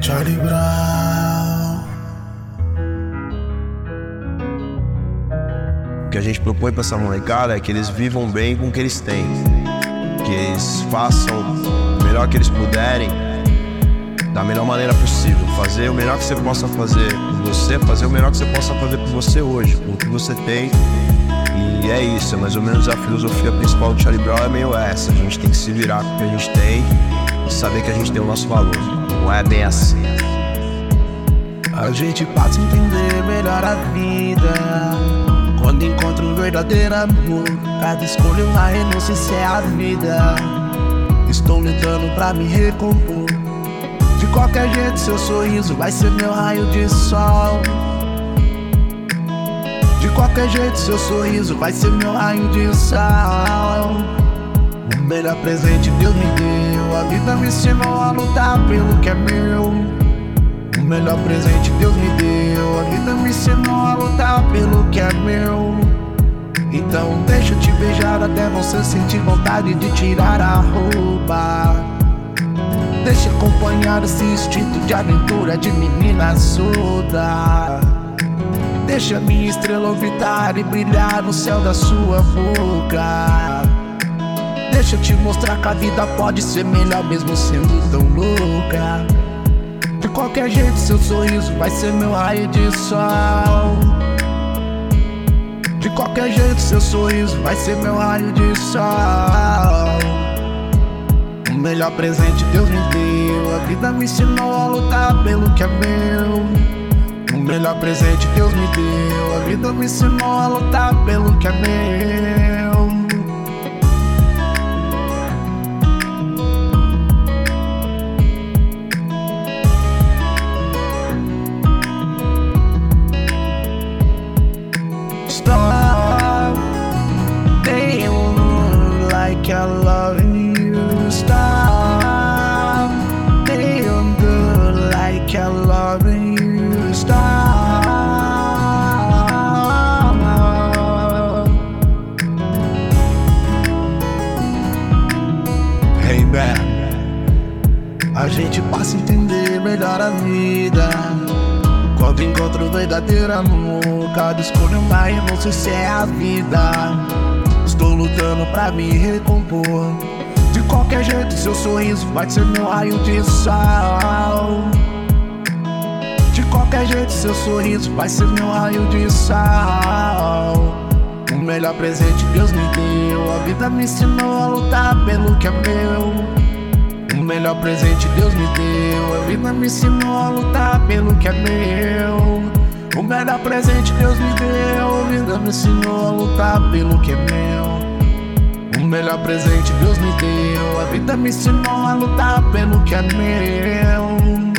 Charlie Brown. O que a gente propõe pra essa molecada é que eles vivam bem com o que eles têm, que eles façam o melhor que eles puderem, da melhor maneira possível. Fazer o melhor que você possa fazer por você, fazer o melhor que você possa fazer por você hoje, com o que você tem. E é isso, é mais ou menos a filosofia principal do Charlie Brown, é meio essa. A gente tem que se virar com o que a gente tem e saber que a gente tem o nosso valor. Não é bem assim. A gente passa a entender melhor a vida quando encontra um verdadeiro amor. Cada escolha é uma renúncia, se é a vida. Estou lutando pra me recompor. De qualquer jeito seu sorriso vai ser meu raio de sol. De qualquer jeito seu sorriso vai ser meu raio de sol. O melhor presente Deus me deu. A vida me ensinou a lutar pelo que é meu. O melhor presente Deus me deu. A vida me ensinou a lutar pelo que é meu. Então deixa eu te beijar até você sentir vontade de tirar a roupa. Deixa acompanhar esse instinto de aventura de menina surda. Deixa minha estrela orbitar e brilhar no céu da sua boca. Deixa eu te mostrar que a vida pode ser melhor mesmo sendo tão louca. De qualquer jeito seu sorriso vai ser meu raio de sol. De qualquer jeito seu sorriso vai ser meu raio de sol. O melhor presente Deus me deu. A vida me ensinou a lutar pelo que é meu. O melhor presente Deus me deu. A vida me ensinou a lutar pelo que é meu. Stop, they don't like I love you. Stop, they don't do like I love you. Stop. Hey man, a gente passa a entender melhor a vida quando encontra o verdadeiro amor. Cada escolha uma renúncia, se é a vida. Estou lutando pra me recompor. De qualquer jeito seu sorriso vai ser meu raio de sol. De qualquer jeito seu sorriso vai ser meu raio de sol. O melhor presente Deus me deu. A vida me ensinou a lutar pelo que é meu. O melhor presente Deus me deu. A vida me ensinou a lutar pelo que é meu. O melhor presente Deus me deu. A vida me ensinou a lutar pelo que é meu. O melhor presente Deus me deu. A vida me ensinou a lutar pelo que é meu.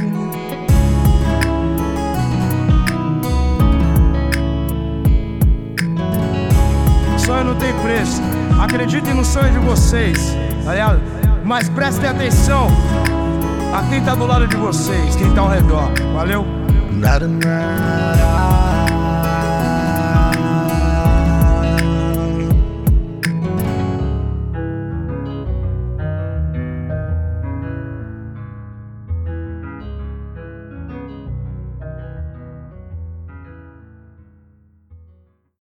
Sonho não tem preço. Acreditem no sonho de vocês, tá ligado? Mas prestem atenção a quem tá do lado de vocês, quem tá ao redor. Valeu? Nada, nada.